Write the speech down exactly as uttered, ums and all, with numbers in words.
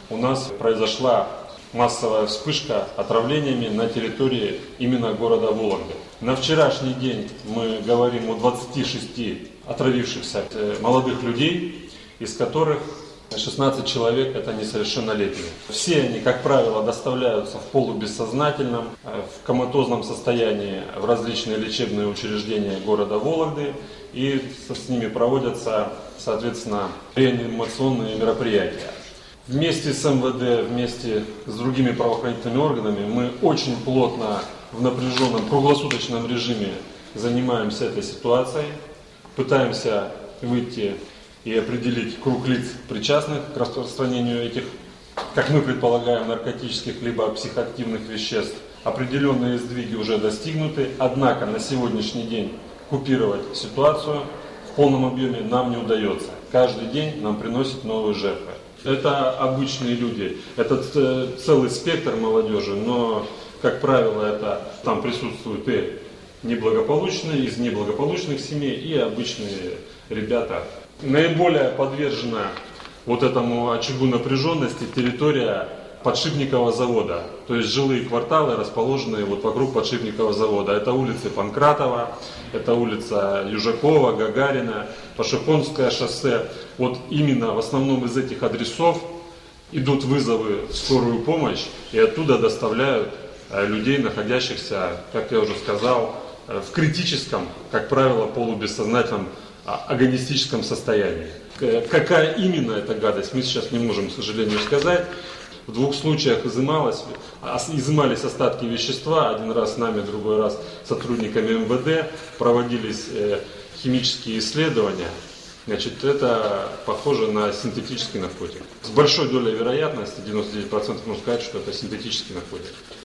у нас произошла массовая вспышка отравлениями на территории именно города Вологды. На вчерашний день мы говорим о двадцати шести отравившихся молодых людей, из которых шестнадцать человек это несовершеннолетние. Все они, как правило, доставляются в полубессознательном, в коматозном состоянии в различные лечебные учреждения города Вологды, и с ними проводятся, соответственно, реанимационные мероприятия. Вместе с эм вэ дэ, вместе с другими правоохранительными органами мы очень плотно в напряженном круглосуточном режиме занимаемся этой ситуацией, пытаемся выйти и определить круг лиц, причастных к распространению этих, как мы предполагаем, наркотических либо психоактивных веществ. Определенные сдвиги уже достигнуты, однако на сегодняшний день купировать ситуацию в полном объеме нам не удается. Каждый день нам приносят новые жертвы. Это обычные люди, это целый спектр молодежи, но, как правило, это там присутствуют и неблагополучные, из неблагополучных семей, и обычные ребята. Наиболее подвержена вот этому очагу напряженности территория подшипникового завода, то есть жилые кварталы, расположенные вот вокруг подшипникового завода. Это улицы Панкратова, это улица Южакова, Гагарина, Пашихонское шоссе. Вот именно в основном из этих адресов идут вызовы в скорую помощь, и оттуда доставляют людей, находящихся, как я уже сказал, в критическом, как правило, полубессознательном агонистическом состоянии. Какая именно эта гадость, мы сейчас не можем, к сожалению, сказать. В двух случаях изымалось, изымались остатки вещества, один раз нами, другой раз сотрудниками эм вэ дэ, проводились химические исследования. Значит, это похоже на синтетический наркотик. С большой долей вероятности, девяносто девять процентов можно сказать, что это синтетический наркотик.